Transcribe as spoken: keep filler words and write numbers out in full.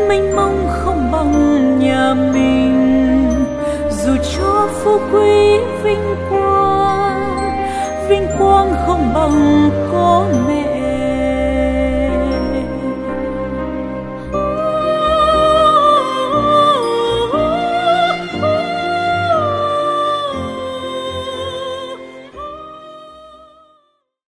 mênh mông không bằng nhà mình. Dù cho phú quý vinh quang, vinh quang không bằng có mẹ.